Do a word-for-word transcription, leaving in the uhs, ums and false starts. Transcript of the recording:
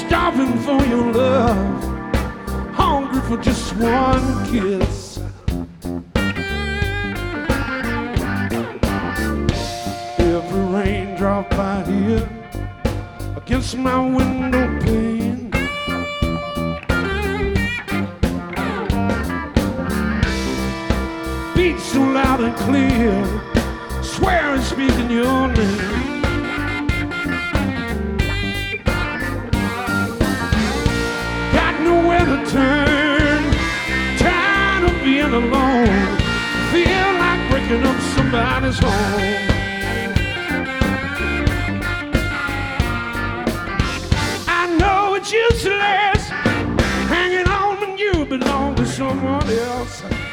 Starving for your love, hungry for just one kiss. Every raindrop I hear against my window pane, beats so loud and clear, swear and speaking your name. Nowhere to turn, tired of being alone, feel like breaking up somebody's home. I know it's useless hanging on when you belong to someone else.